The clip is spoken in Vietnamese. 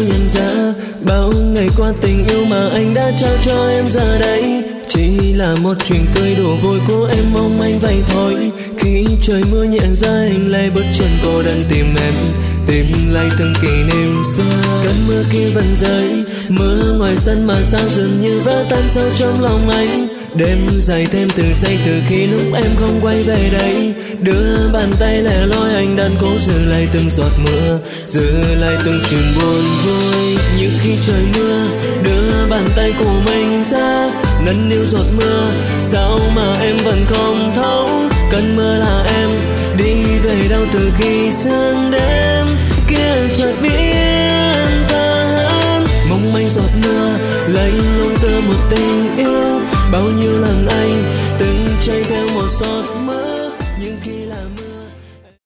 nhận ra bao ngày qua tình yêu mà anh đã trao cho em giờ đây chỉ là một chuyện cười đùa vui của em, mong anh vậy thôi. Khi trời mưa nhẹ rơi anh lại bước chân cô đơn tìm em, tìm lại từng kỷ niệm xưa. Cơn mưa kia vẫn rơi, mưa ngoài sân mà sao dường như vỡ tan sâu trong lòng anh. Đêm dài thêm từ giây từ khi lúc em không quay về đây, đưa bàn tay lẻ loi anh đang cố giữ lại từng giọt mưa, giữ lại từng chuyện buồn vui. Những khi trời mưa đưa bàn tay của mình ra nâng niu giọt mưa, sao mà em vẫn không thấu. Cơn mưa là em đi về đâu từ khi sương đêm kia chợt biến tan. Mong manh giọt mưa lấy lung tơ một tình yêu, bao nhiêu lần anh